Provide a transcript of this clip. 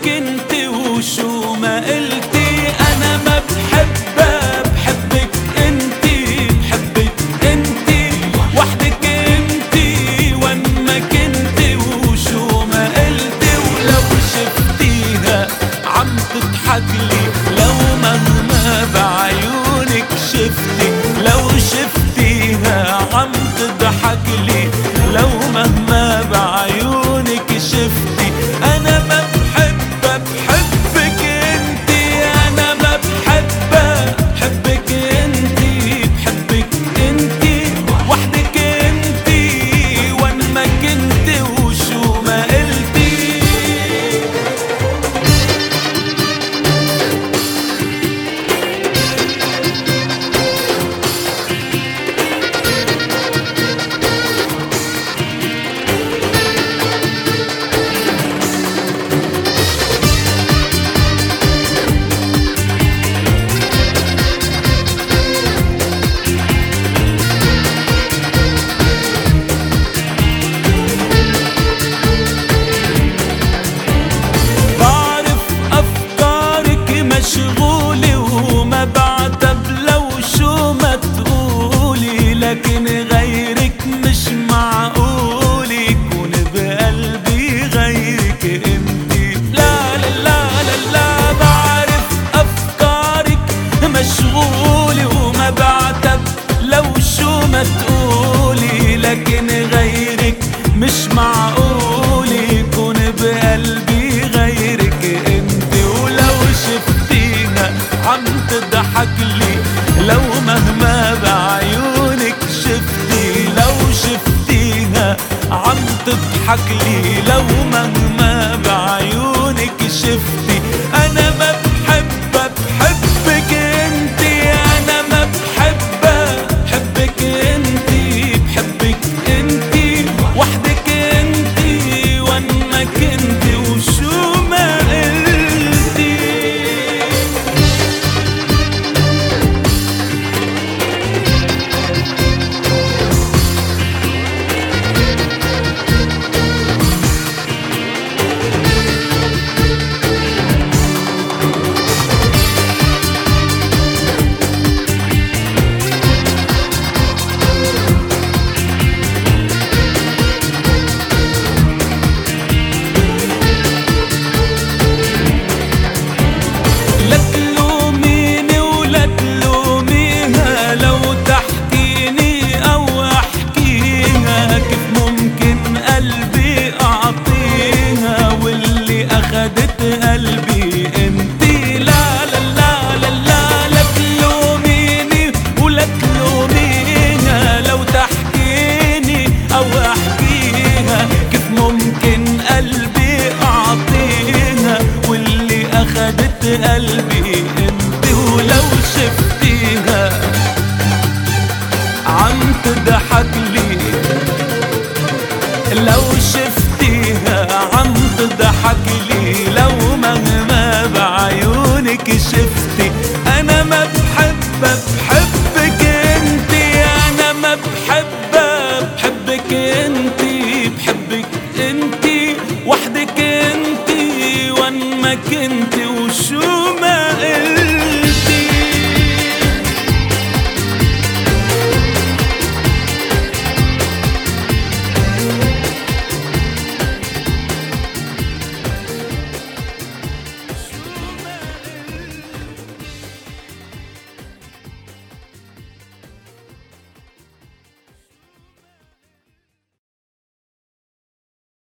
انتي وشو ما قلتي. انا ما بحبها بحبك انتي، بحبك انتي وحدك انتي وين ما كنتي وشو ما قلتي. ولو شفتيها عم تضحكلي لو مهما بعيونك شفتي، لو شفتيها عم تضحكلي لو مهما بعيونك شفتي. انا ما بحبها بحبك انتي، انا ما بحبها بحبك انتي، بحبك انتي وحدك انتي وين ما كنتي وشو ما قلتي. مشغولة وما بعتب لو شو ما تقولي، لكن غيرك مش معقول يكون بقلبي غيرك انتي. لا لا لا لا لا، بعرف افكارك مشغولة وما بعتب لو شو ما تقولي، لكن غيرك مش معقول يكون بقلبي غيرك انتي. ولو شفتيها عم تضحكلي لو مهما بعيونك شفتي، لو شفتيها عم تضحكلي لو مهما بعيونك شفتي. انا ما بحبها بحبك انتي، انا ما بحبها بحبك انتي، بحبك انتي وحدك انتي وين ما كنتي وشو ما قلتي. لا تلوميني ولا تلوميها لو تحكيني او احكيها، كيف ممكن قلبي اعطيها واللي اخدت قلبي انتي. لا لا لا لا لا، لا تلوميني ولا تلوميها لو تحكيني او احكيها، كيف ممكن قلبي اعطيها واللي اخدت قلبي انتي. ولو شفتيها عم تضحكلي، لو شفتيها عم تضحكلي لو مهما بعيونك شفتي. انا ما بحبها بحبك انتي، انا ما بحبها بحبك انتي، بحبك انتي وحدك انتي وين ما كنتي